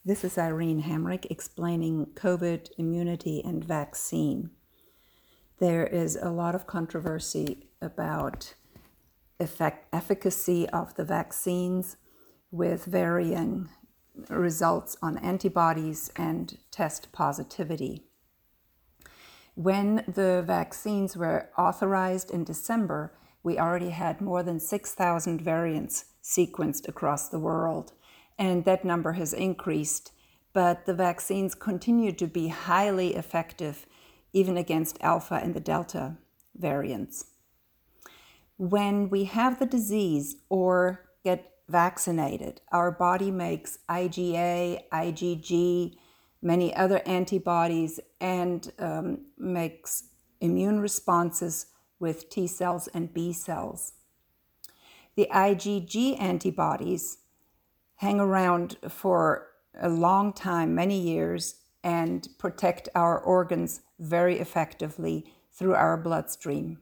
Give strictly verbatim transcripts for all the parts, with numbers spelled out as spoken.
This is Irene Hamrick explaining COVID immunity and vaccine. There is a lot of controversy about effect, efficacy of the vaccines with varying results on antibodies and test positivity. When the vaccines were authorized in December, we already had more than six thousand variants sequenced across the world, and that number has increased, but the vaccines continue to be highly effective even against Alpha and the Delta variants. When we have the disease or get vaccinated, our body makes IgA, IgG, many other antibodies, and um, makes immune responses with T cells and B cells. The IgG antibodies hang around for a long time, many years, and protect our organs very effectively through our bloodstream.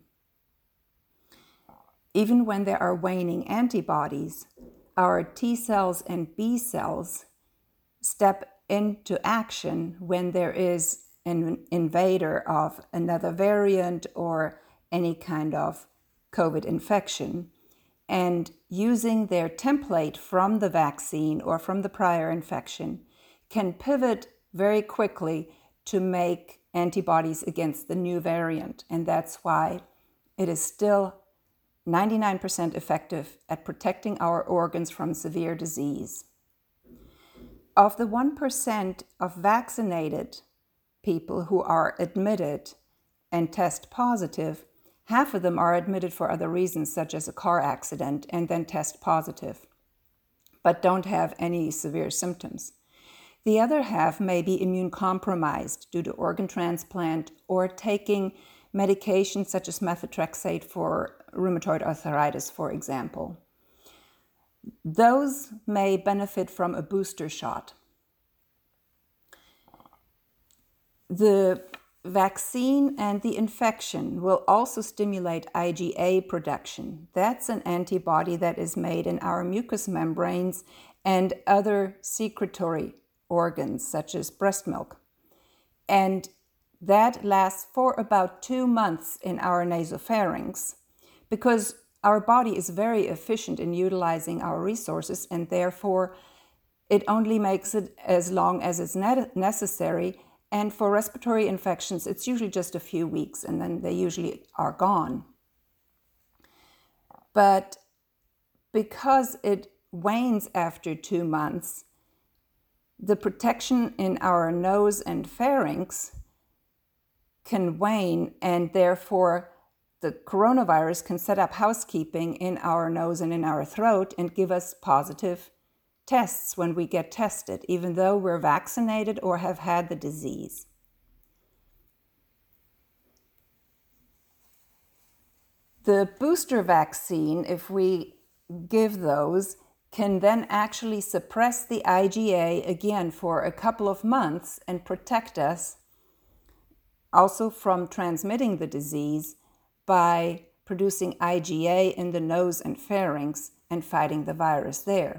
Even when there are waning antibodies, our T cells and B cells step into action when there is an invader of another variant or any kind of COVID infection. And using their template from the vaccine or from the prior infection can pivot very quickly to make antibodies against the new variant. And that's why it is still ninety-nine percent effective at protecting our organs from severe disease. Of the one percent of vaccinated people who are admitted and test positive, half of them are admitted for other reasons, such as a car accident, and then test positive, but don't have any severe symptoms. The other half may be immune compromised due to organ transplant or taking medications such as methotrexate for rheumatoid arthritis, for example. Those may benefit from a booster shot. The vaccine and the infection will also stimulate IgA production. That's an antibody that is made in our mucous membranes and other secretory organs, such as breast milk. And that lasts for about two months in our nasopharynx because our body is very efficient in utilizing our resources, and therefore it only makes it as long as it's necessary. And for respiratory infections, it's usually just a few weeks, and then they usually are gone. But because it wanes after two months, the protection in our nose and pharynx can wane, and therefore the coronavirus can set up housekeeping in our nose and in our throat and give us positive tests when we get tested, even though we're vaccinated or have had the disease. The booster vaccine, if we give those, can then actually suppress the IgA again for a couple of months and protect us also from transmitting the disease by producing IgA in the nose and pharynx and fighting the virus there.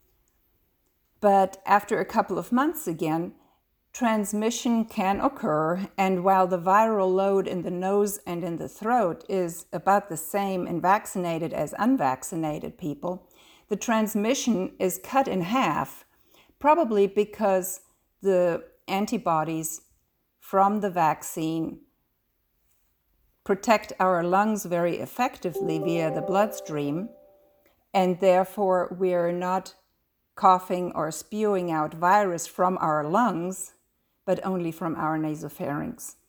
But after a couple of months again, transmission can occur, and while the viral load in the nose and in the throat is about the same in vaccinated as unvaccinated people, the transmission is cut in half, probably because the antibodies from the vaccine protect our lungs very effectively via the bloodstream, and therefore we are not coughing or spewing out virus from our lungs, but only from our nasopharynx.